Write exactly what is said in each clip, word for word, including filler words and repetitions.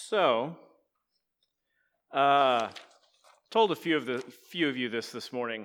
So, uh, told a few of the few of you this this morning.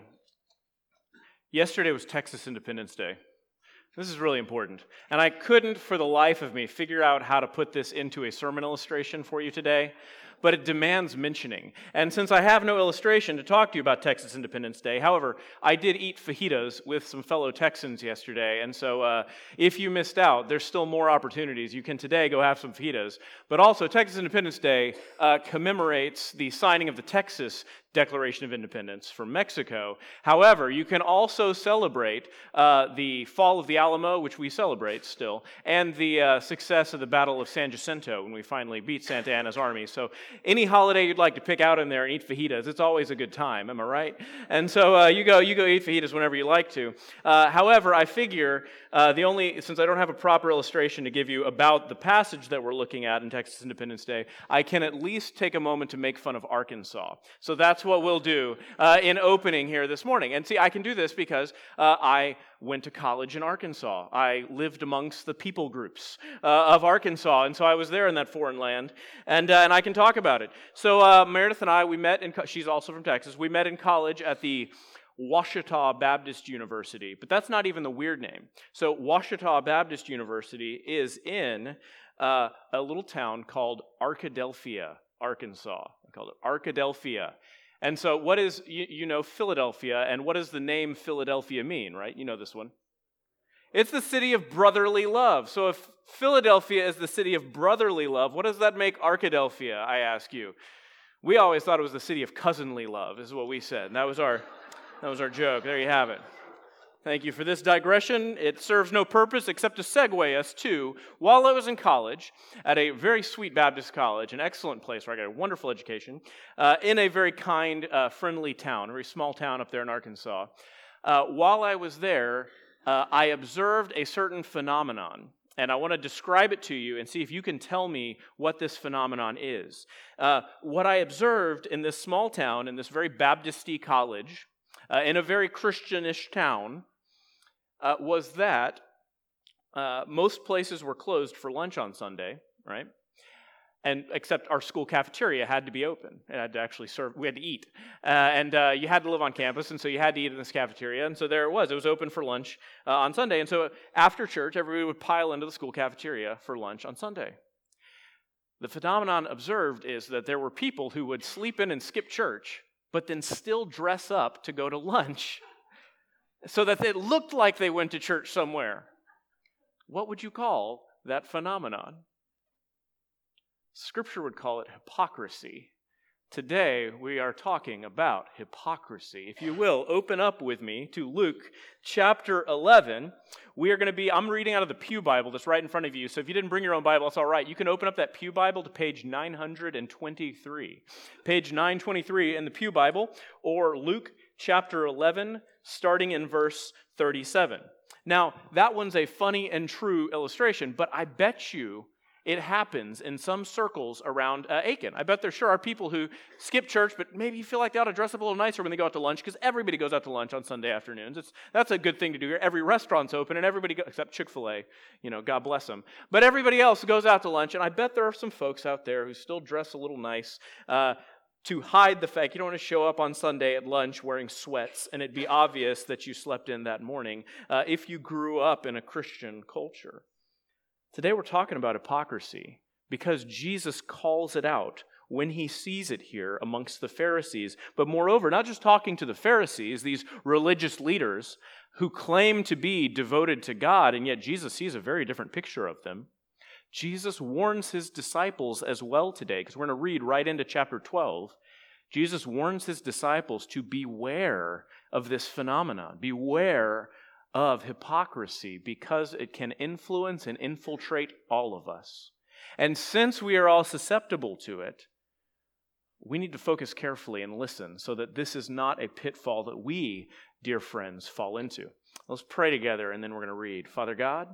Yesterday was Texas Independence Day. This is really important. And I couldn't, for the life of me, figure out how to put this into a sermon illustration for you today, but it demands mentioning. And since I have no illustration to talk to you about Texas Independence Day, however, I did eat fajitas with some fellow Texans yesterday, and so uh, if you missed out, there's still more opportunities. You can today go have some fajitas. But also, Texas Independence Day uh, commemorates the signing of the Texas Declaration of Independence from Mexico. However, you can also celebrate uh, the fall of the Alamo, which we celebrate still, and the uh, success of the Battle of San Jacinto when we finally beat Santa Anna's army. So any holiday you'd like to pick out in there and eat fajitas, it's always a good time, am I right? And so uh, you go you go eat fajitas whenever you like to. Uh, however, I figure uh, the only, since I don't have a proper illustration to give you about the passage that we're looking at in Texas Independence Day, I can at least take a moment to make fun of Arkansas. So that's what we'll do uh, in opening here this morning. And see, I can do this because uh, I went to college in Arkansas. I lived amongst the people groups uh, of Arkansas, and so I was there in that foreign land, and uh, and I can talk about it. So uh, Meredith and I, we met in, co- she's also from Texas, we met in college at the Ouachita Baptist University, but that's not even the weird name. So Ouachita Baptist University is in uh, a little town called Arkadelphia, Arkansas. I called it Arkadelphia. And so what is, you, you know, Philadelphia, and what does the name Philadelphia mean, right? You know this one. It's the city of brotherly love. So if Philadelphia is the city of brotherly love, what does that make Arkadelphia, I ask you? We always thought it was the city of cousinly love, is what we said. And that was our, that was our joke. There you have it. Thank you for this digression. It serves no purpose except to segue us to, while I was in college, at a very sweet Baptist college, an excellent place where I got a wonderful education, uh, in a very kind, uh, friendly town, a very small town up there in Arkansas. Uh, while I was there, uh, I observed a certain phenomenon, and I want to describe it to you and see if you can tell me what this phenomenon is. Uh, what I observed in this small town, in this very Baptist-y college, uh, in a very Christianish town, Uh, was that uh, most places were closed for lunch on Sunday, right? And except our school cafeteria had to be open. It had to actually serve, we had to eat. Uh, and uh, you had to live on campus, and so you had to eat in this cafeteria. And so there it was. It was open for lunch uh, on Sunday. And so after church, everybody would pile into the school cafeteria for lunch on Sunday. The phenomenon observed is that there were people who would sleep in and skip church, but then still dress up to go to lunch, so that it looked like they went to church somewhere. What would you call that phenomenon? Scripture would call it hypocrisy. Today, we are talking about hypocrisy. If you will, open up with me to Luke chapter eleven. We are going to be, I'm reading out of the Pew Bible that's right in front of you. So if you didn't bring your own Bible, that's all right. You can open up that Pew Bible to page nine twenty-three. Page nine twenty-three in the Pew Bible, or Luke chapter eleven, starting in verse thirty-seven. Now, that one's a funny and true illustration, but I bet you it happens in some circles around uh, Aiken. I bet there sure are people who skip church, but maybe you feel like they ought to dress up a little nicer when they go out to lunch, because everybody goes out to lunch on Sunday afternoons. It's That's a good thing to do here. Every restaurant's open, and everybody, go, except Chick-fil-A, you know, God bless them. But everybody else goes out to lunch, and I bet there are some folks out there who still dress a little nice, uh, to hide the fact you don't want to show up on Sunday at lunch wearing sweats and it'd be obvious that you slept in that morning uh, if you grew up in a Christian culture. Today we're talking about hypocrisy because Jesus calls it out when he sees it here amongst the Pharisees. But moreover, not just talking to the Pharisees, these religious leaders who claim to be devoted to God, and yet Jesus sees a very different picture of them. Jesus warns his disciples as well today, because we're going to read right into chapter twelve. Jesus warns his disciples to beware of this phenomenon. Beware of hypocrisy, because it can influence and infiltrate all of us. And since we are all susceptible to it, we need to focus carefully and listen so that this is not a pitfall that we, dear friends, fall into. Let's pray together, and then we're going to read. Father God,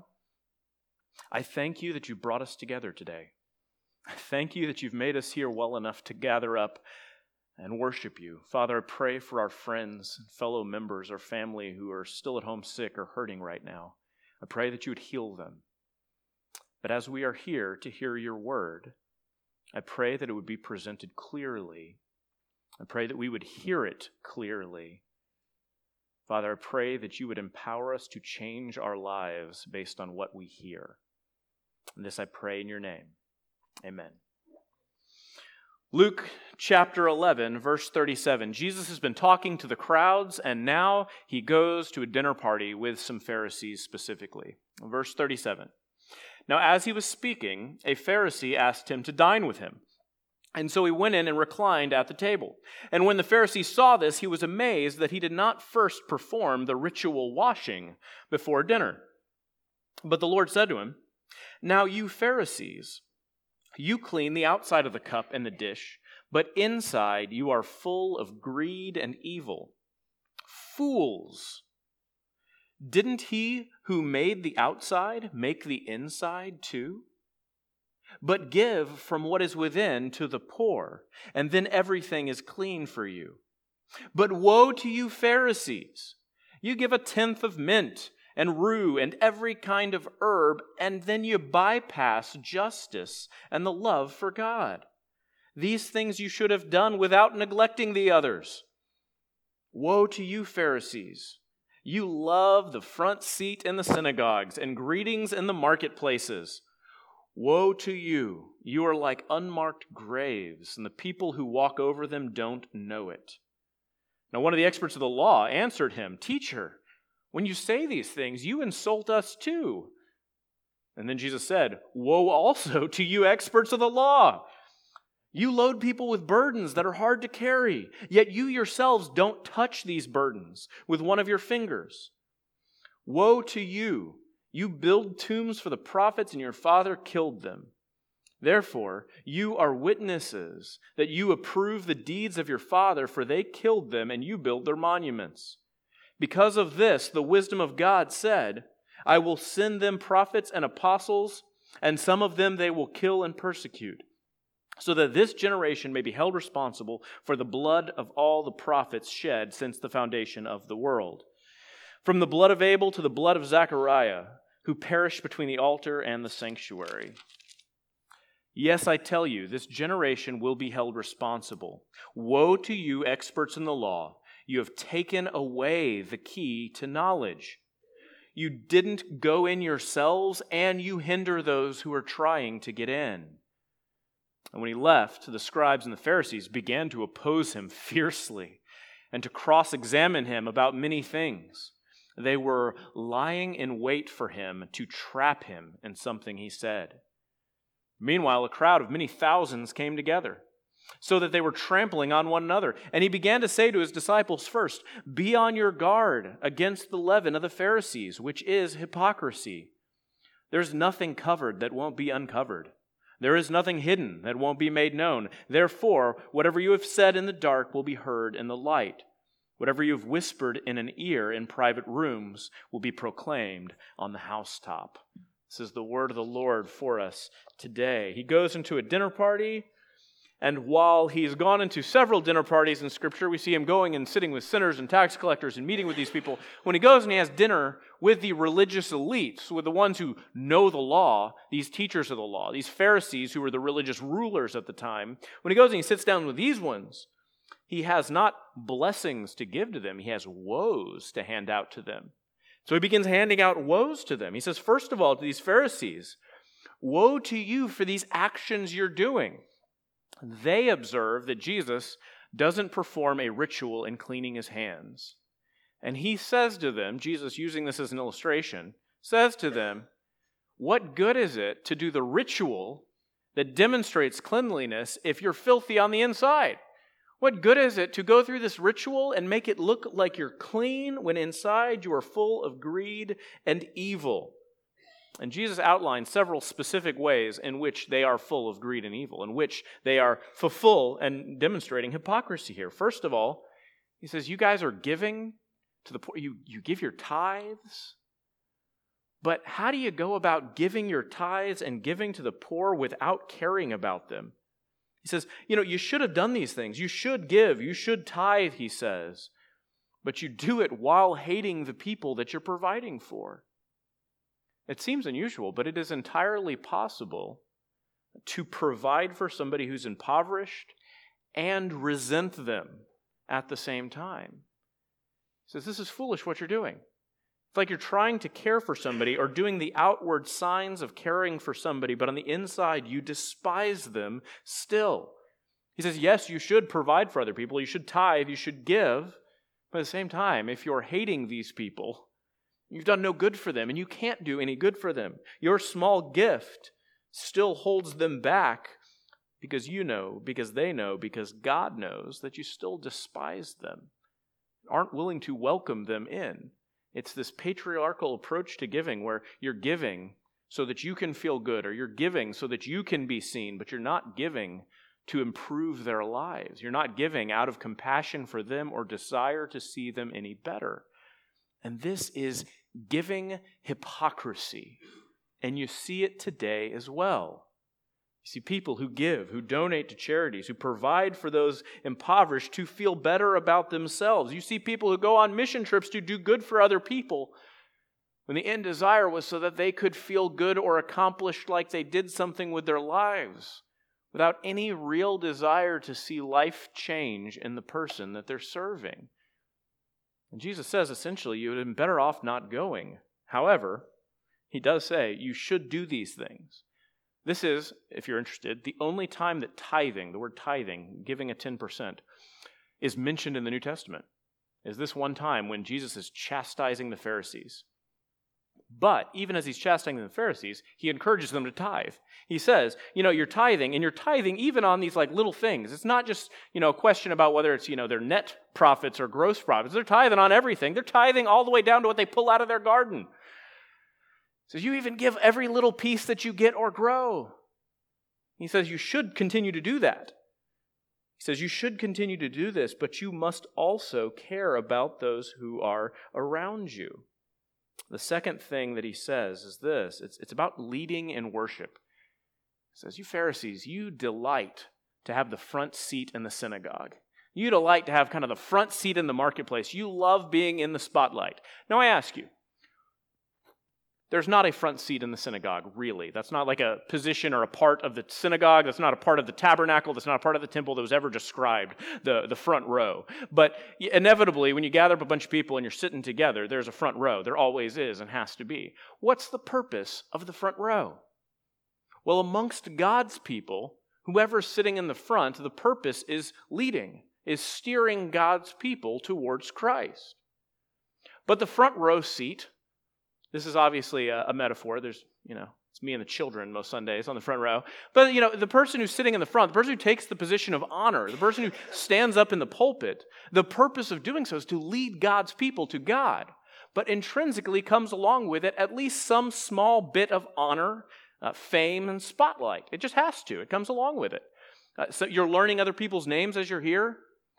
I thank you that you brought us together today. I thank you that you've made us here well enough to gather up and worship you. Father, I pray for our friends, fellow members, our family who are still at home sick or hurting right now. I pray that you would heal them. But as we are here to hear your word, I pray that it would be presented clearly. I pray that we would hear it clearly. Father, I pray that you would empower us to change our lives based on what we hear. And this I pray in your name. Amen. Luke chapter eleven, verse thirty-seven. Jesus has been talking to the crowds, and now he goes to a dinner party with some Pharisees specifically. Verse thirty-seven. Now, as he was speaking, a Pharisee asked him to dine with him. And so he went in and reclined at the table. And when the Pharisee saw this, he was amazed that he did not first perform the ritual washing before dinner. But the Lord said to him, "Now you Pharisees, you clean the outside of the cup and the dish, but inside you are full of greed and evil. Fools! Didn't he who made the outside make the inside too? But give from what is within to the poor, and then everything is clean for you. But woe to you Pharisees! You give a tenth of mint and rue and every kind of herb, and then you bypass justice and the love for God. These things you should have done without neglecting the others. Woe to you Pharisees! You love the front seat in the synagogues and greetings in the marketplaces. Woe to you! You are like unmarked graves, and the people who walk over them don't know it." Now one of the experts of the law answered him, "Teacher, when you say these things, you insult us too." And then Jesus said, "Woe also to you experts of the law! You load people with burdens that are hard to carry, yet you yourselves don't touch these burdens with one of your fingers. Woe to you! You build tombs for the prophets, and your father killed them. Therefore, you are witnesses that you approve the deeds of your father, for they killed them, and you build their monuments. Because of this, the wisdom of God said, I will send them prophets and apostles, and some of them they will kill and persecute, so that this generation may be held responsible for the blood of all the prophets shed since the foundation of the world. From the blood of Abel to the blood of Zechariah, who perished between the altar and the sanctuary. Yes, I tell you, this generation will be held responsible. Woe to you, experts in the law! You have taken away the key to knowledge. You didn't go in yourselves, and you hinder those who are trying to get in." And when he left, the scribes and the Pharisees began to oppose him fiercely and to cross-examine him about many things. They were lying in wait for him to trap him in something he said. Meanwhile, a crowd of many thousands came together, so that they were trampling on one another. And he began to say to his disciples first, "Be on your guard against the leaven of the Pharisees, which is hypocrisy. There's nothing covered that won't be uncovered. There is nothing hidden that won't be made known. Therefore, whatever you have said in the dark will be heard in the light. Whatever you have whispered in an ear in private rooms will be proclaimed on the housetop." This is the word of the Lord for us today. He goes into a dinner party, and while he's gone into several dinner parties in Scripture, we see him going and sitting with sinners and tax collectors and meeting with these people. When he goes and he has dinner with the religious elites, with the ones who know the law, these teachers of the law, these Pharisees who were the religious rulers at the time, when he goes and he sits down with these ones, he has not blessings to give to them, he has woes to hand out to them. So he begins handing out woes to them. He says, first of all, to these Pharisees, "Woe to you for these actions you're doing." They observe that Jesus doesn't perform a ritual in cleaning his hands. And he says to them, Jesus using this as an illustration, says to them, what good is it to do the ritual that demonstrates cleanliness if you're filthy on the inside? What good is it to go through this ritual and make it look like you're clean when inside you are full of greed and evil? And Jesus outlines several specific ways in which they are full of greed and evil, in which they are full and demonstrating hypocrisy here. First of all, he says, you guys are giving to the poor. You, you give your tithes. But how do you go about giving your tithes and giving to the poor without caring about them? He says, you know, you should have done these things. You should give. You should tithe, he says. But you do it while hating the people that you're providing for. It seems unusual, but it is entirely possible to provide for somebody who's impoverished and resent them at the same time. He says, this is foolish what you're doing. It's like you're trying to care for somebody or doing the outward signs of caring for somebody, but on the inside you despise them still. He says, yes, you should provide for other people, you should tithe, you should give, but at the same time, if you're hating these people, you've done no good for them, and you can't do any good for them. Your small gift still holds them back because you know, because they know, because God knows that you still despise them, aren't willing to welcome them in. It's this patriarchal approach to giving where you're giving so that you can feel good, or you're giving so that you can be seen, but you're not giving to improve their lives. You're not giving out of compassion for them or desire to see them any better. And this is giving hypocrisy. And you see it today as well. You see people who give, who donate to charities, who provide for those impoverished to feel better about themselves. You see people who go on mission trips to do good for other people when the end desire was so that they could feel good or accomplished like they did something with their lives, without any real desire to see life change in the person that they're serving. And Jesus says, essentially, you would have been better off not going. However, he does say you should do these things. This is, if you're interested, the only time that tithing, the word tithing, giving a ten percent, is mentioned in the New Testament. Is this one time when Jesus is chastising the Pharisees. But even as he's chastising the Pharisees, he encourages them to tithe. He says, you know, you're tithing, and you're tithing even on these like little things. It's not just, you know, a question about whether it's, you know, their net profits or gross profits. They're tithing on everything. They're tithing all the way down to what they pull out of their garden. He says, you even give every little piece that you get or grow. He says, you should continue to do that. He says, you should continue to do this, but you must also care about those who are around you. The second thing that he says is this. It's, it's about leading in worship. He says, you Pharisees, you delight to have the front seat in the synagogue. You delight to have kind of the front seat in the marketplace. You love being in the spotlight. Now I ask you, there's not a front seat in the synagogue, really. That's not like a position or a part of the synagogue. That's not a part of the tabernacle. That's not a part of the temple that was ever described, the, the front row. But inevitably, when you gather up a bunch of people and you're sitting together, there's a front row. There always is and has to be. What's the purpose of the front row? Well, amongst God's people, whoever's sitting in the front, the purpose is leading, is steering God's people towards Christ. But the front row seat, this is obviously a, a metaphor. There's, you know, it's me and the children most Sundays on the front row. But, you know, the person who's sitting in the front, the person who takes the position of honor, the person who stands up in the pulpit, the purpose of doing so is to lead God's people to God. But intrinsically comes along with it at least some small bit of honor, uh, fame, and spotlight. It just has to. It comes along with it. Uh, so you're learning other people's names as you're here.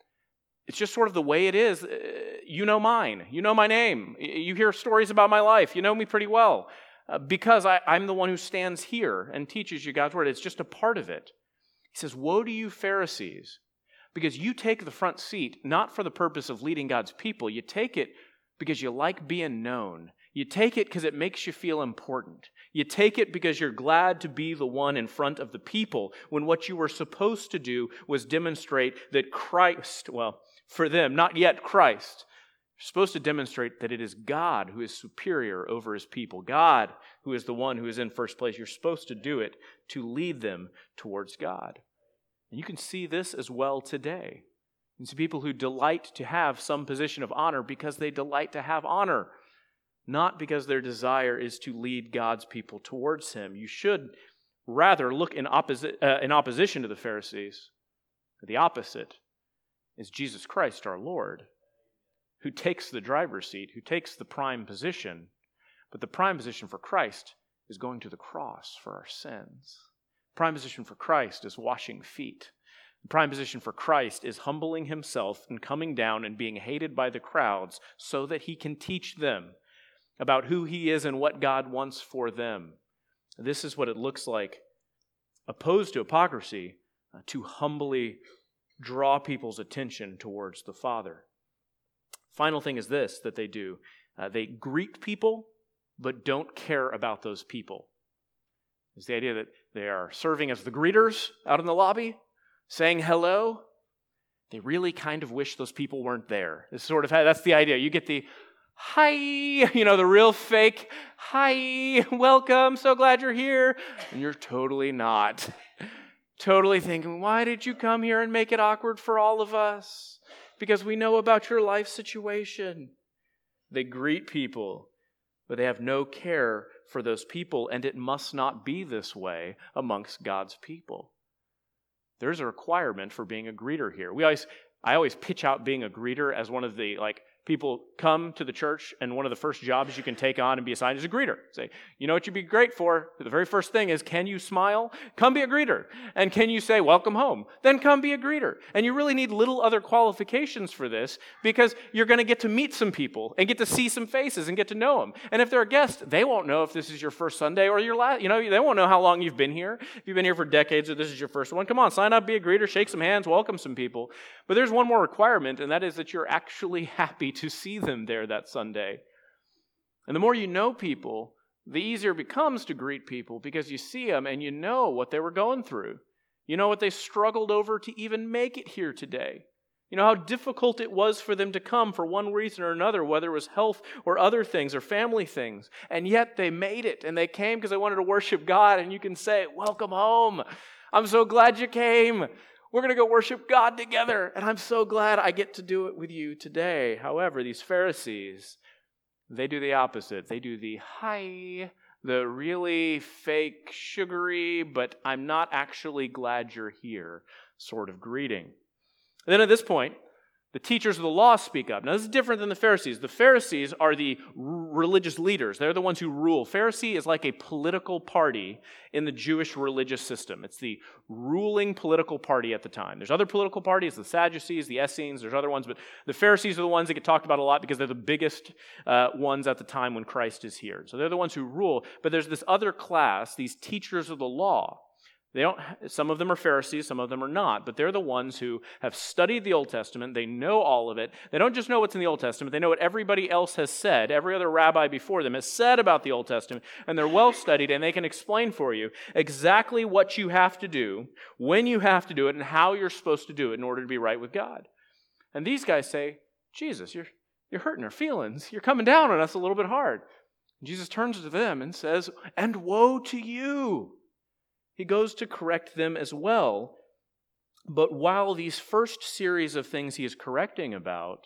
It's just sort of the way it is. You know mine. You know my name. You hear stories about my life. You know me pretty well. Uh, because I, I'm the one who stands here and teaches you God's word. It's just a part of it. He says, woe to you Pharisees, because you take the front seat not for the purpose of leading God's people. You take it because you like being known. You take it because it makes you feel important. You take it because you're glad to be the one in front of the people, when what you were supposed to do was demonstrate that Christ, well, for them, not yet Christ. You're supposed to demonstrate that it is God who is superior over his people. God who is the one who is in first place. You're supposed to do it to lead them towards God. And you can see this as well today. You see people who delight to have some position of honor because they delight to have honor, not because their desire is to lead God's people towards him. You should rather look in, opposi- uh, in opposition to the Pharisees. The opposite is Jesus Christ our Lord, who takes the driver's seat, who takes the prime position. But the prime position for Christ is going to the cross for our sins. The prime position for Christ is washing feet. The prime position for Christ is humbling himself and coming down and being hated by the crowds so that he can teach them about who he is and what God wants for them. This is what it looks like, opposed to hypocrisy, uh, to humbly draw people's attention towards the Father. Final thing is this that they do. Uh, they greet people, but don't care about those people. It's the idea that they are serving as the greeters out in the lobby, saying hello. They really kind of wish those people weren't there. It's sort of, that's the idea. You get the, hi, you know, the real fake, hi, welcome, so glad you're here. And you're totally not. Totally thinking, why did you come here and make it awkward for all of us? Because we know about your life situation. They greet people, but they have no care for those people, and it must not be this way amongst God's people. There's a requirement for being a greeter here. We always, I always pitch out being a greeter as one of the, like, people come to the church, and one of the first jobs you can take on and be assigned is a greeter. Say, you know what you'd be great for? The very first thing is, can you smile? Come be a greeter. And can you say, welcome home? Then come be a greeter. And you really need little other qualifications for this, because you're going to get to meet some people and get to see some faces and get to know them. And if they're a guest, they won't know if this is your first Sunday or your last, you know, they won't know how long you've been here. If you've been here for decades or this is your first one, come on, sign up, be a greeter, shake some hands, welcome some people. But there's one more requirement, and that is that you're actually happy to see them there that Sunday. And the more you know people, the easier it becomes to greet people, because you see them and you know what they were going through. You know what they struggled over to even make it here today. You know how difficult it was for them to come for one reason or another, whether it was health or other things or family things. And yet they made it, and they came because they wanted to worship God. And you can say, welcome home. I'm so glad you came. We're going to go worship God together, and I'm so glad I get to do it with you today. However, these Pharisees, they do the opposite. They do the hi, the really fake, sugary, but I'm not actually glad you're here sort of greeting. And then at this point, the teachers of the law speak up. Now, this is different than the Pharisees. The Pharisees are the r- religious leaders. They're the ones who rule. Pharisee is like a political party in the Jewish religious system. It's the ruling political party at the time. There's other political parties, the Sadducees, the Essenes, there's other ones, but the Pharisees are the ones that get talked about a lot because they're the biggest uh, ones at the time when Christ is here. So they're the ones who rule. But there's this other class, these teachers of the law. They don't. Some of them are Pharisees, some of them are not, but they're the ones who have studied the Old Testament. They know all of it. They don't just know what's in the Old Testament. They know what everybody else has said. Every other rabbi before them has said about the Old Testament, and they're well studied, and they can explain for you exactly what you have to do, when you have to do it, and how you're supposed to do it in order to be right with God. And these guys say, Jesus, you're, you're hurting our feelings. You're coming down on us a little bit hard. And Jesus turns to them and says, and woe to you. He goes to correct them as well. But while these first series of things he is correcting about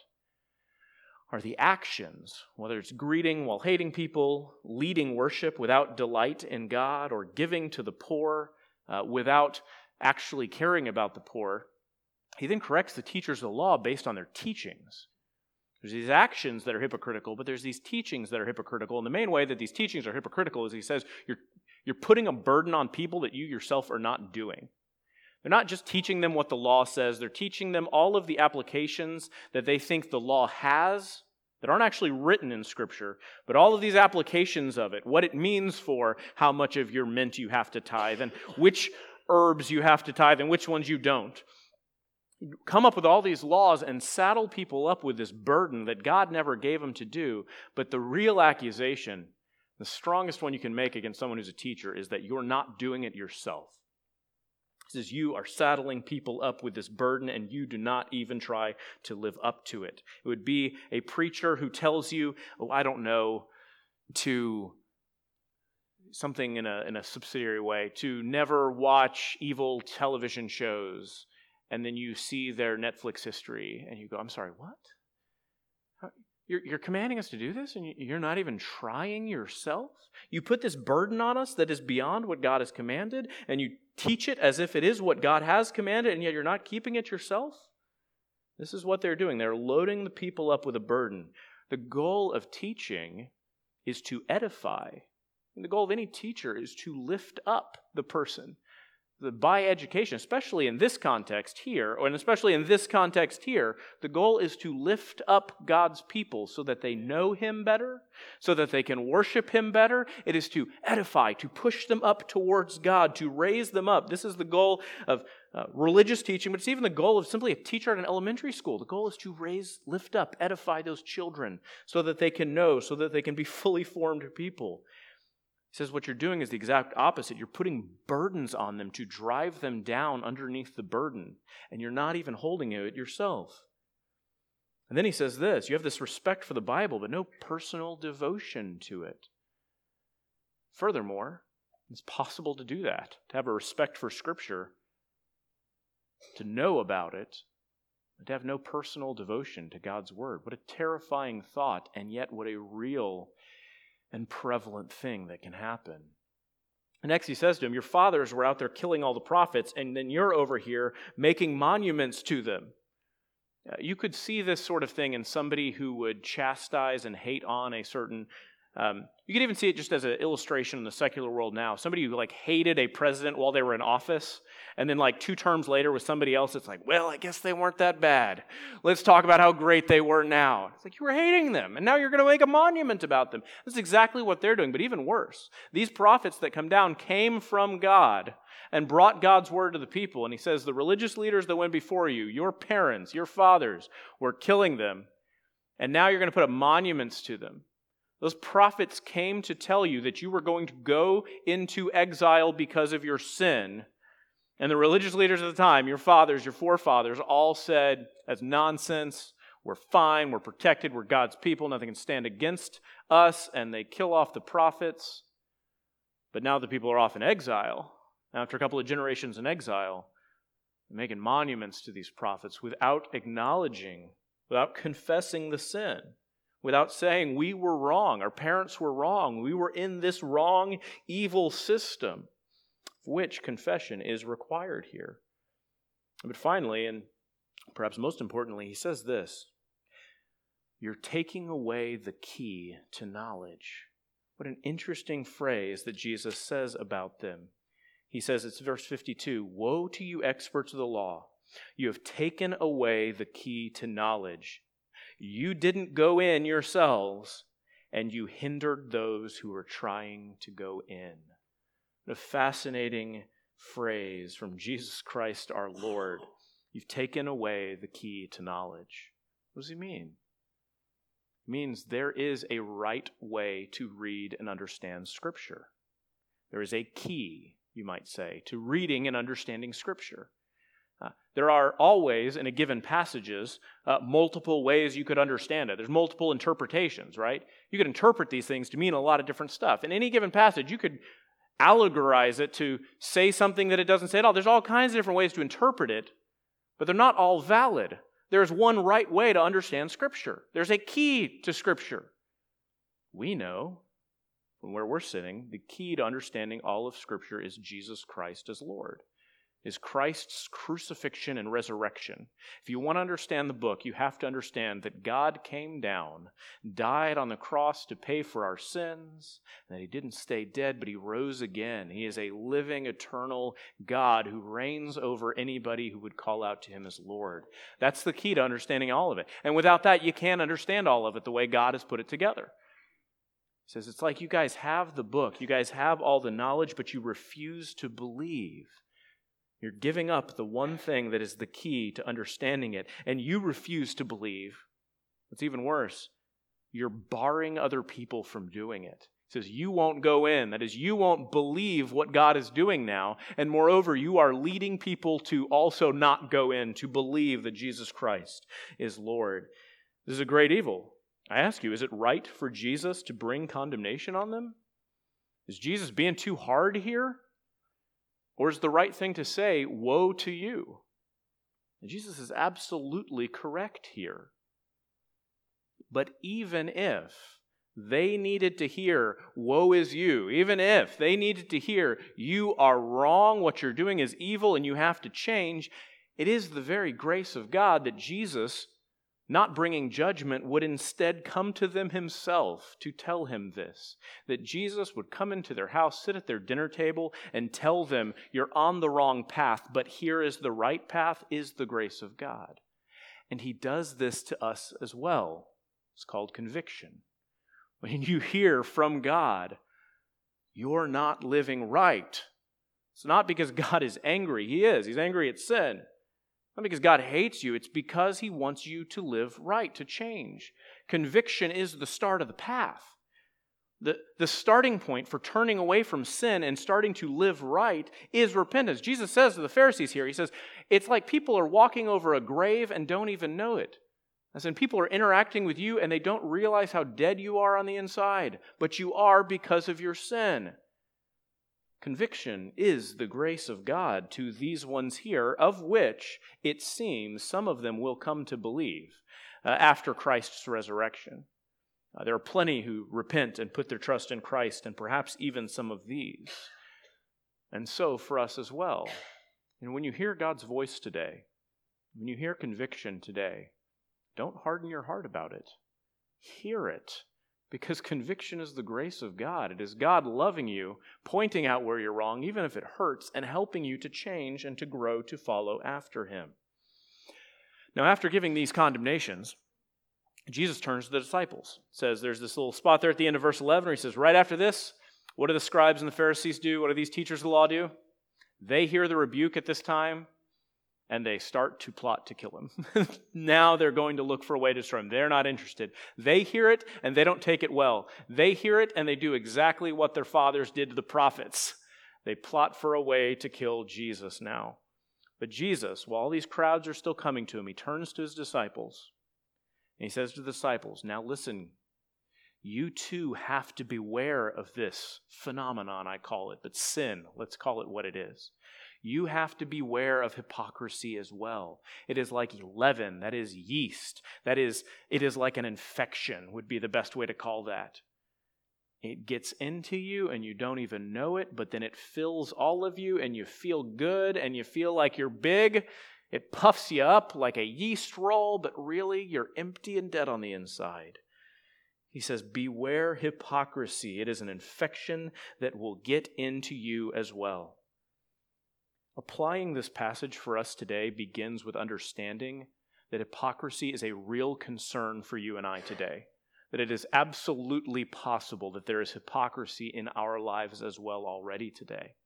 are the actions, whether it's greeting while hating people, leading worship without delight in God, or giving to the poor uh, without actually caring about the poor, he then corrects the teachers of the law based on their teachings. There's these actions that are hypocritical, but there's these teachings that are hypocritical. And the main way that these teachings are hypocritical is he says, you're You're putting a burden on people that you yourself are not doing. They're not just teaching them what the law says. They're teaching them all of the applications that they think the law has that aren't actually written in Scripture, but all of these applications of it, what it means for how much of your mint you have to tithe, and which herbs you have to tithe, and which ones you don't. Come up with all these laws and saddle people up with this burden that God never gave them to do, but the real accusation, the strongest one you can make against someone who's a teacher, is that you're not doing it yourself. It says you are saddling people up with this burden and you do not even try to live up to it. It would be a preacher who tells you, oh, I don't know, to something in a, in a subsidiary way, to never watch evil television shows, and then you see their Netflix history and you go, I'm sorry, what? You're, you're commanding us to do this, and you're not even trying yourself? You put this burden on us that is beyond what God has commanded, and you teach it as if it is what God has commanded, and yet you're not keeping it yourself? This is what they're doing. They're loading the people up with a burden. The goal of teaching is to edify. And the goal of any teacher is to lift up the person. The, by education, especially in this context here, and especially in this context here, the goal is to lift up God's people so that they know Him better, so that they can worship Him better. It is to edify, to push them up towards God, to raise them up. This is the goal of uh, religious teaching, but it's even the goal of simply a teacher at an elementary school. The goal is to raise, lift up, edify those children so that they can know, so that they can be fully formed people. He says what you're doing is the exact opposite. You're putting burdens on them to drive them down underneath the burden, and you're not even holding it yourself. And then he says this, you have this respect for the Bible, but no personal devotion to it. Furthermore, it's possible to do that, to have a respect for Scripture, to know about it, but to have no personal devotion to God's Word. What a terrifying thought, and yet what a real and prevalent thing that can happen. And next he says to him, your fathers were out there killing all the prophets, and then you're over here making monuments to them. Uh, you could see this sort of thing in somebody who would chastise and hate on a certain Um, you could even see it just as an illustration in the secular world now. Somebody who like hated a president while they were in office, and then like two terms later with somebody else, it's like, well, I guess they weren't that bad. Let's talk about how great they were now. It's like you were hating them, and now you're going to make a monument about them. That's exactly what they're doing, but even worse. These prophets that come down came from God and brought God's word to the people. And he says, the religious leaders that went before you, your parents, your fathers, were killing them, and now you're going to put up monuments to them. Those prophets came to tell you that you were going to go into exile because of your sin. And the religious leaders at the time, your fathers, your forefathers, all said, that's nonsense. We're fine. We're protected. We're God's people. Nothing can stand against us. And they kill off the prophets. But now the people are off in exile. After a couple of generations in exile, they're making monuments to these prophets without acknowledging, without confessing the sin. Without saying, we were wrong, our parents were wrong, we were in this wrong, evil system, which confession is required here. But finally, and perhaps most importantly, he says this, you're taking away the key to knowledge. What an interesting phrase that Jesus says about them. He says, it's verse fifty-two, woe to you experts of the law, you have taken away the key to knowledge. You didn't go in yourselves, and you hindered those who were trying to go in. What a fascinating phrase from Jesus Christ our Lord. You've taken away the key to knowledge. What does he mean? It means there is a right way to read and understand Scripture. There is a key, you might say, to reading and understanding Scripture. Uh, there are always, in a given passages, uh, multiple ways you could understand it. There's multiple interpretations, right? You could interpret these things to mean a lot of different stuff. In any given passage, you could allegorize it to say something that it doesn't say at all. There's all kinds of different ways to interpret it, but they're not all valid. There's one right way to understand Scripture. There's a key to Scripture. We know, from where we're sitting, the key to understanding all of Scripture is Jesus Christ as Lord. Is Christ's crucifixion and resurrection. If you want to understand the book, you have to understand that God came down, died on the cross to pay for our sins, and that he didn't stay dead, but he rose again. He is a living, eternal God who reigns over anybody who would call out to him as Lord. That's the key to understanding all of it. And without that, you can't understand all of it the way God has put it together. He says, it's like you guys have the book, you guys have all the knowledge, but you refuse to believe. You're giving up the one thing that is the key to understanding it, and you refuse to believe. What's even worse, you're barring other people from doing it. He says, you won't go in. That is, you won't believe what God is doing now, and moreover, you are leading people to also not go in, to believe that Jesus Christ is Lord. This is a great evil. I ask you, is it right for Jesus to bring condemnation on them? Is Jesus being too hard here? Or is the right thing to say, woe to you? And Jesus is absolutely correct here. But even if they needed to hear, woe is you, even if they needed to hear, you are wrong, what you're doing is evil, and you have to change, it is the very grace of God that Jesus, not bringing judgment, would instead come to them himself to tell him this. That Jesus would come into their house, sit at their dinner table, and tell them, you're on the wrong path, but here is the right path, is the grace of God. And he does this to us as well. It's called conviction. When you hear from God, you're not living right. It's not because God is angry. He is. He's angry at sin. Not because God hates you, it's because he wants you to live right, to change. Conviction is the start of the path. The, the starting point for turning away from sin and starting to live right is repentance. Jesus says to the Pharisees here, he says, it's like people are walking over a grave and don't even know it. As in, people are interacting with you and they don't realize how dead you are on the inside, but you are because of your sin. Conviction is the grace of God to these ones here, of which it seems some of them will come to believe uh, after Christ's resurrection. Uh, there are plenty who repent and put their trust in Christ, and perhaps even some of these. And so for us as well. And when you hear God's voice today, when you hear conviction today, don't harden your heart about it. Hear it, because conviction is the grace of God. It is God loving you, pointing out where you're wrong, even if it hurts, and helping you to change and to grow to follow after Him. Now, after giving these condemnations, Jesus turns to the disciples. It says there's this little spot there at the end of verse eleven where he says, right after this, what do the scribes and the Pharisees do? What do these teachers of the law do? They hear the rebuke at this time, and they start to plot to kill him. Now they're going to look for a way to destroy him. They're not interested. They hear it, and they don't take it well. They hear it, and they do exactly what their fathers did to the prophets. They plot for a way to kill Jesus now. But Jesus, while these crowds are still coming to him, he turns to his disciples, and he says to the disciples, now listen, you too have to beware of this phenomenon, I call it, but sin, let's call it what it is. You have to beware of hypocrisy as well. It is like leaven, that is yeast. That is, it is like an infection, would be the best way to call that. It gets into you and you don't even know it, but then it fills all of you and you feel good and you feel like you're big. It puffs you up like a yeast roll, but really you're empty and dead on the inside. He says, beware hypocrisy. It is an infection that will get into you as well. Applying this passage for us today begins with understanding that hypocrisy is a real concern for you and I today. That it is absolutely possible that there is hypocrisy in our lives as well already today.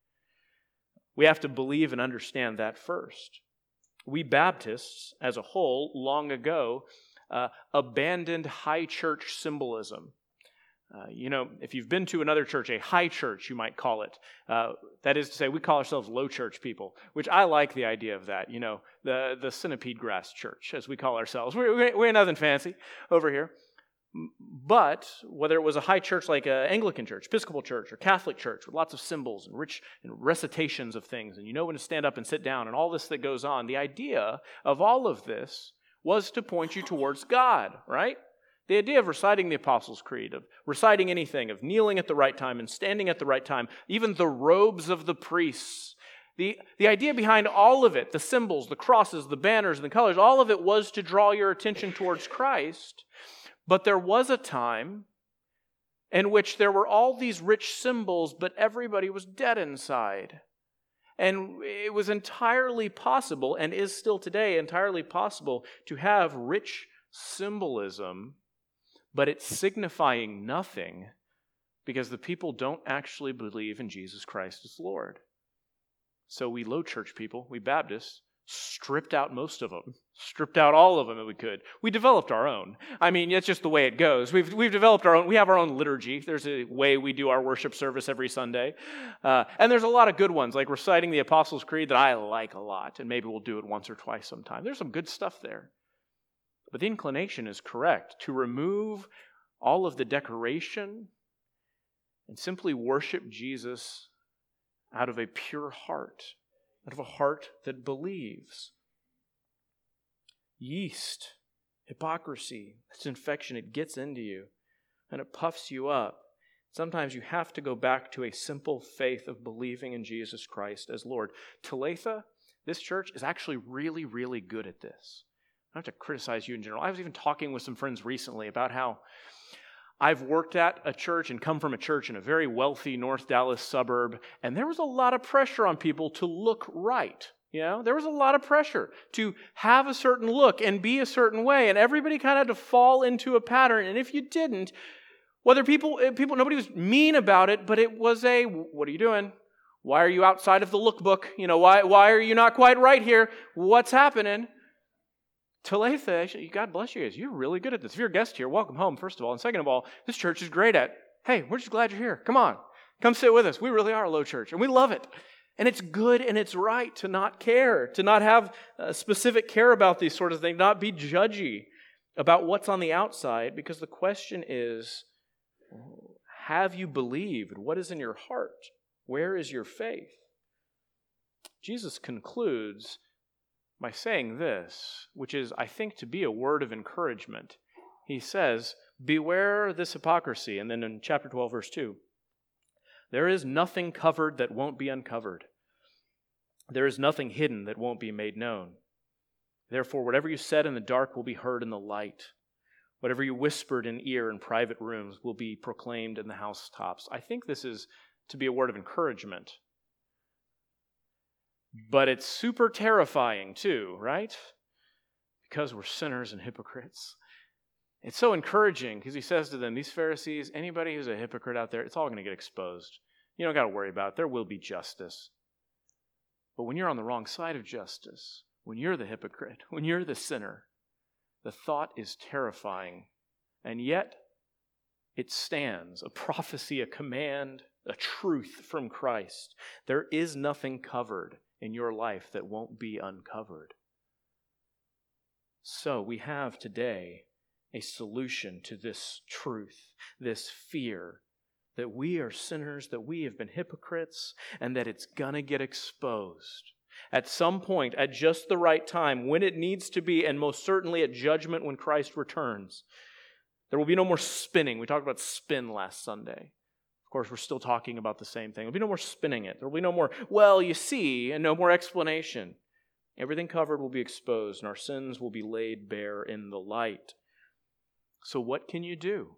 We have to believe and understand that first. We Baptists, as a whole, long ago, uh, abandoned high church symbolism. Uh, you know, if you've been to another church, a high church, you might call it. Uh, that is to say, we call ourselves low church people, which I like the idea of that. You know, the, the centipede grass church, as we call ourselves. We're, we're nothing fancy over here. But whether it was a high church like an Anglican church, Episcopal church, or Catholic church with lots of symbols and rich and recitations of things, and you know when to stand up and sit down and all this that goes on, the idea of all of this was to point you towards God, right? The idea of reciting the Apostles' Creed, of reciting anything, of kneeling at the right time and standing at the right time, even the robes of the priests. The, the idea behind all of it, the symbols, the crosses, the banners, and the colors, all of it was to draw your attention towards Christ. But there was a time in which there were all these rich symbols, but everybody was dead inside. And it was entirely possible, and is still today entirely possible, to have rich symbolism, but it's signifying nothing because the people don't actually believe in Jesus Christ as Lord. So we low church people, we Baptists, stripped out most of them, stripped out all of them that we could. We developed our own. I mean, it's just the way it goes. We've we've developed our own. We have our own liturgy. There's a way we do our worship service every Sunday. Uh, and there's a lot of good ones, like reciting the Apostles' Creed that I like a lot, and maybe we'll do it once or twice sometime. There's some good stuff there. But the inclination is correct, to remove all of the decoration and simply worship Jesus out of a pure heart, out of a heart that believes. Yeast, hypocrisy, it's infection. It gets into you and it puffs you up. Sometimes you have to go back to a simple faith of believing in Jesus Christ as Lord. Talitha, this church, is actually really, really good at this. I don't have to criticize you in general. I was even talking with some friends recently about how I've worked at a church and come from a church in a very wealthy North Dallas suburb, and there was a lot of pressure on people to look right. You know, there was a lot of pressure to have a certain look and be a certain way, and everybody kind of had to fall into a pattern. And if you didn't, whether people, people, nobody was mean about it, but it was a, what are you doing? Why are you outside of the lookbook? You know, why, why are you not quite right here? What's happening? Talitha, God bless you guys. You're really good at this. If you're a guest here, welcome home, first of all. And second of all, this church is great at Hey, we're just glad you're here. Come on. Come sit with us. We really are a low church, and we love it. And it's good and it's right to not care, to not have a specific care about these sort of things, not be judgy about what's on the outside, because the question is, have you believed? What is in your heart? Where is your faith? Jesus concludes by saying this, which is, I think, to be a word of encouragement. He says, beware this hypocrisy. And then in chapter twelve, verse two, there is nothing covered that won't be uncovered. There is nothing hidden that won't be made known. Therefore, whatever you said in the dark will be heard in the light. Whatever you whispered in ear in private rooms will be proclaimed in the housetops. I think this is to be a word of encouragement. But it's super terrifying too, right? Because we're sinners and hypocrites. It's so encouraging because he says to them, these Pharisees, anybody who's a hypocrite out there, it's all going to get exposed. You don't got to worry about it. There will be justice. But when you're on the wrong side of justice, when you're the hypocrite, when you're the sinner, the thought is terrifying. And yet, it stands, a prophecy, a command, a truth from Christ. There is nothing covered in your life that won't be uncovered. So we have today a solution to this truth, this fear that we are sinners, that we have been hypocrites, and that it's gonna get exposed. At some point, at just the right time, when it needs to be, and most certainly at judgment when Christ returns, there will be no more spinning. We talked about spin last Sunday. Of course, we're still talking about the same thing. There'll be no more spinning it. There'll be no more, well, you see, and no more explanation. Everything covered will be exposed, and our sins will be laid bare in the light. So what can you do?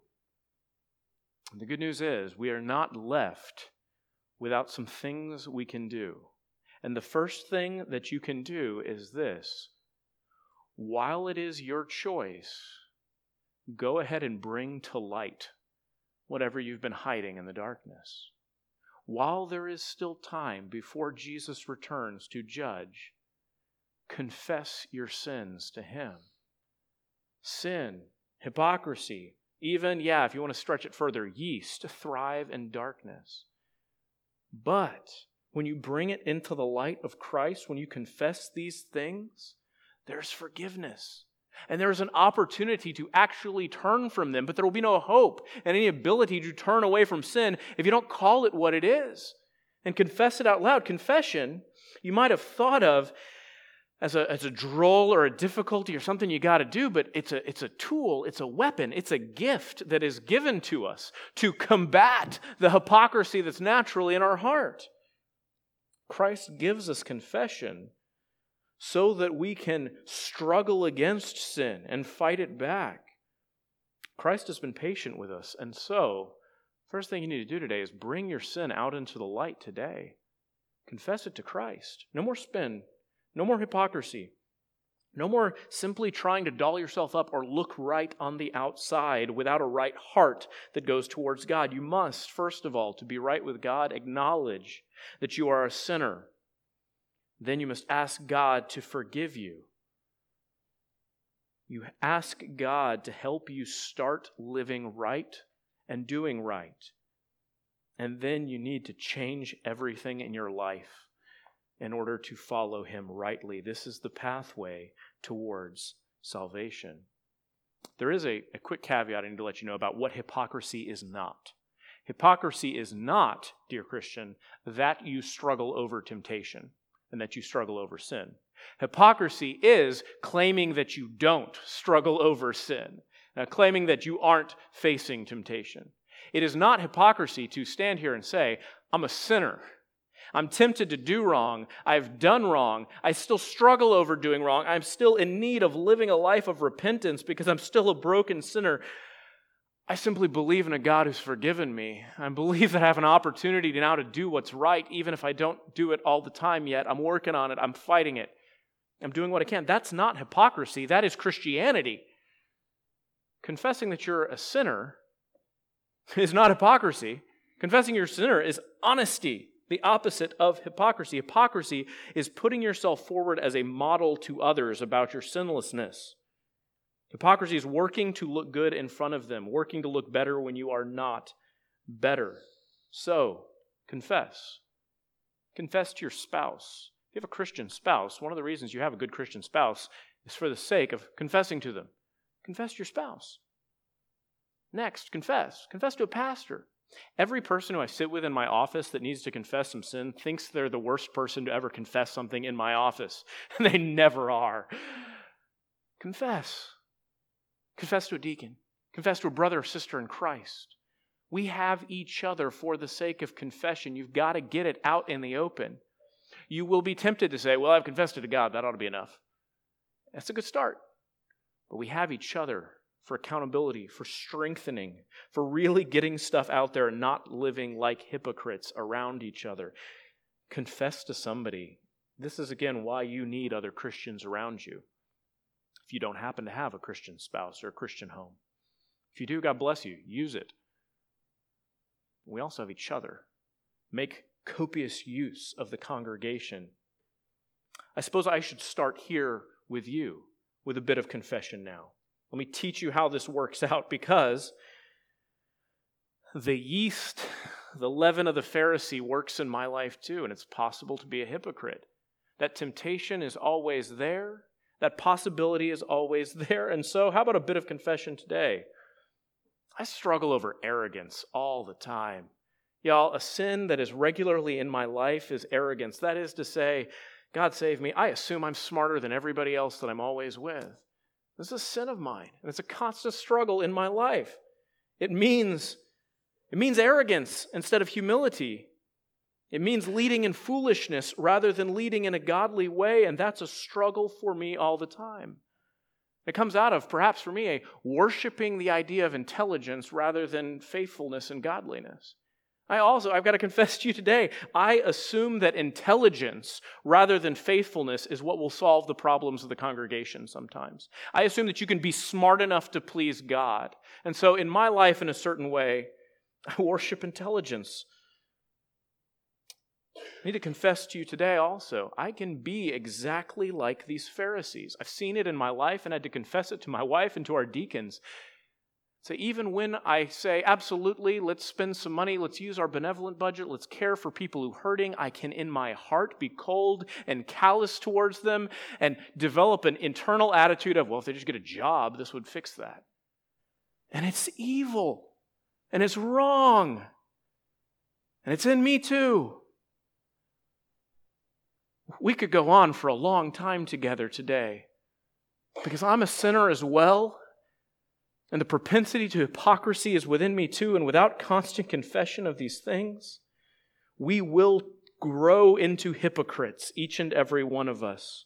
The good news is we are not left without some things we can do. And the first thing that you can do is this. While it is your choice, go ahead and bring to light whatever you've been hiding in the darkness. While there is still time before Jesus returns to judge, confess your sins to Him. Sin, hypocrisy, even, yeah, if you want to stretch it further, yeast thrive in darkness. But when you bring it into the light of Christ, when you confess these things, there's forgiveness. And there's an opportunity to actually turn from them, but there will be no hope and any ability to turn away from sin if you don't call it what it is and confess it out loud. Confession, you might have thought of as a, as a droll or a difficulty or something you got to do, but it's a, it's a tool, it's a weapon, it's a gift that is given to us to combat the hypocrisy that's naturally in our heart. Christ gives us confession so that we can struggle against sin and fight it back. Christ has been patient with us, and so, first thing you need to do today is bring your sin out into the light today. Confess it to Christ. No more spin. No more hypocrisy. No more simply trying to doll yourself up or look right on the outside without a right heart that goes towards God. You must, first of all, to be right with God, acknowledge that you are a sinner. Then you must ask God to forgive you. You ask God to help you start living right and doing right. And then you need to change everything in your life in order to follow Him rightly. This is the pathway towards salvation. There is a, a quick caveat I need to let you know about what hypocrisy is not. Hypocrisy is not, dear Christian, that you struggle over temptation and that you struggle over sin. Hypocrisy is claiming that you don't struggle over sin, uh, claiming that you aren't facing temptation. It is not hypocrisy to stand here and say, I'm a sinner. I'm tempted to do wrong. I've done wrong. I still struggle over doing wrong. I'm still in need of living a life of repentance because I'm still a broken sinner. I simply believe in a God who's forgiven me. I believe that I have an opportunity now to do what's right, even if I don't do it all the time yet. I'm working on it. I'm fighting it. I'm doing what I can. That's not hypocrisy. That is Christianity. Confessing that you're a sinner is not hypocrisy. Confessing you're a sinner is honesty, the opposite of hypocrisy. Hypocrisy is putting yourself forward as a model to others about your sinlessness. Hypocrisy is working to look good in front of them, working to look better when you are not better. So, confess. Confess to your spouse. If you have a Christian spouse, one of the reasons you have a good Christian spouse is for the sake of confessing to them. Confess to your spouse. Next, confess. Confess to a pastor. Every person who I sit with in my office that needs to confess some sin thinks they're the worst person to ever confess something in my office, and they never are. Confess. Confess to a deacon. Confess to a brother or sister in Christ. We have each other for the sake of confession. You've got to get it out in the open. You will be tempted to say, well, I've confessed it to God. That ought to be enough. That's a good start. But we have each other for accountability, for strengthening, for really getting stuff out there and not living like hypocrites around each other. Confess to somebody. This is, again, why you need other Christians around you. If you don't happen to have a Christian spouse or a Christian home. If you do, God bless you. Use it. We also have each other. Make copious use of the congregation. I suppose I should start here with you, with a bit of confession now. Let me teach you how this works out, because the yeast, the leaven of the Pharisee works in my life too, and it's possible to be a hypocrite. That temptation is always there. That possibility is always there. And so, how about a bit of confession today? I struggle over arrogance all the time. Y'all, a sin that is regularly in my life is arrogance. That is to say, God save me, I assume I'm smarter than everybody else that I'm always with. This is a sin of mine, and it's a constant struggle in my life. It means, it means arrogance instead of humility. It means leading in foolishness rather than leading in a godly way, and that's a struggle for me all the time. It comes out of, perhaps for me, a worshiping the idea of intelligence rather than faithfulness and godliness. I also, I've got to confess to you today, I assume that intelligence rather than faithfulness is what will solve the problems of the congregation sometimes. I assume that you can be smart enough to please God. And so in my life, in a certain way, I worship intelligence. I need to confess to you today also, I can be exactly like these Pharisees. I've seen it in my life and had to confess it to my wife and to our deacons. So even when I say, absolutely, let's spend some money, let's use our benevolent budget, let's care for people who are hurting, I can in my heart be cold and callous towards them and develop an internal attitude of, well, if they just get a job, this would fix that. And it's evil. And it's wrong. And it's in me too. We could go on for a long time together today because I'm a sinner as well. And the propensity to hypocrisy is within me too, and without constant confession of these things, we will grow into hypocrites, each and every one of us.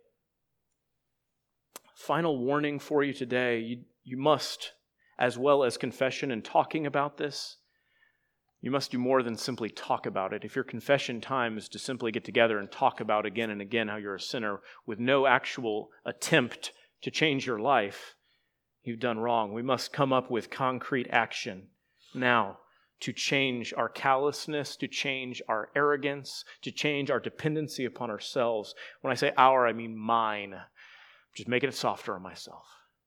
Final warning for you today, you, you must, as well as confession and talking about this, you must do more than simply talk about it. If your confession time is to simply get together and talk about again and again how you're a sinner with no actual attempt to change your life, you've done wrong. We must come up with concrete action now to change our callousness, to change our arrogance, to change our dependency upon ourselves. When I say our, I mean mine. I'm just making it softer on myself.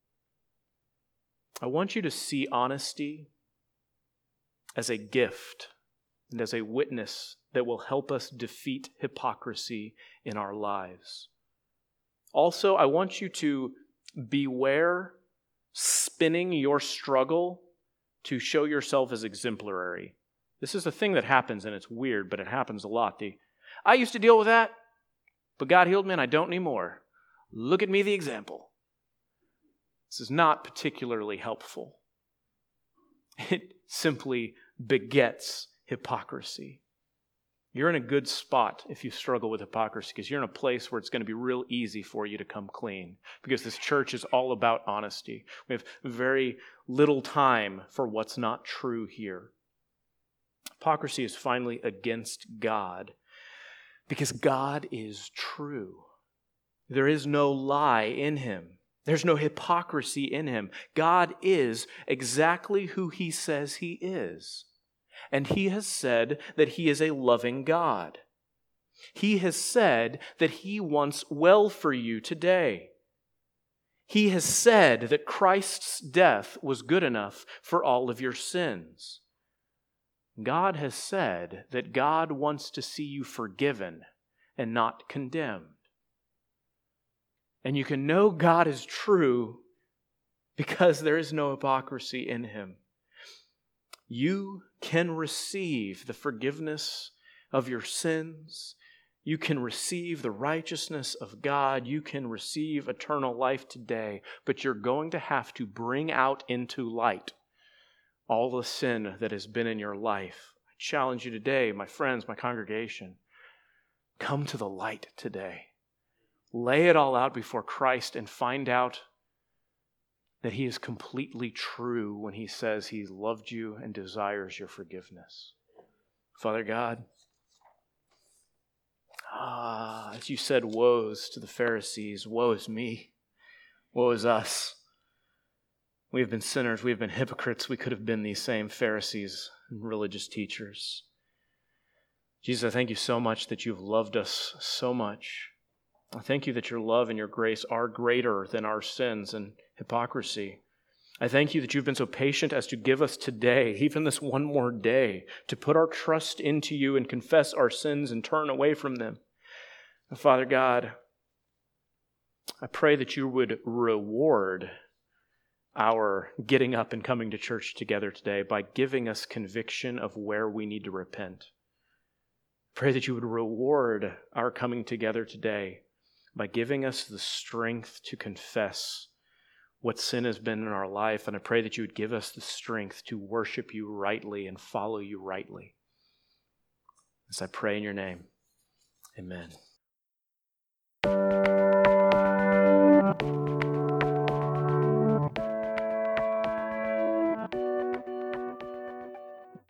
I want you to see honesty as a gift and as a witness that will help us defeat hypocrisy in our lives. Also, I want you to beware spinning your struggle to show yourself as exemplary. This is a thing that happens, and it's weird, but it happens a lot. The, I used to deal with that, but God healed me and I don't anymore. Look at me, the example. This is not particularly helpful. It simply begets hypocrisy. You're in a good spot if you struggle with hypocrisy, because you're in a place where it's going to be real easy for you to come clean, because this church is all about honesty. We have very little time for what's not true here. Hypocrisy is finally against God, because God is true. There is no lie in Him. There's no hypocrisy in Him. God is exactly who He says He is. And He has said that He is a loving God. He has said that He wants well for you today. He has said that Christ's death was good enough for all of your sins. God has said that God wants to see you forgiven and not condemned. And you can know God is true because there is no hypocrisy in him. You can receive the forgiveness of your sins. You can receive the righteousness of God. You can receive eternal life today, but you're going to have to bring out into light all the sin that has been in your life. I challenge you today, my friends, my congregation, come to the light today. Lay it all out before Christ and find out that he is completely true when he says he loved you and desires your forgiveness. Father God, ah, as you said, woes to the Pharisees, woe is me, woe is us. We have been sinners, we have been hypocrites, we could have been these same Pharisees and religious teachers. Jesus, I thank you so much that you've loved us so much. I thank you that your love and your grace are greater than our sins and hypocrisy. I thank you that you've been so patient as to give us today, even this one more day, to put our trust into you and confess our sins and turn away from them. And Father God, I pray that you would reward our getting up and coming to church together today by giving us conviction of where we need to repent. Pray that you would reward our coming together today by giving us the strength to confess what sin has been in our life. And I pray that you would give us the strength to worship you rightly and follow you rightly. As I pray in your name, amen.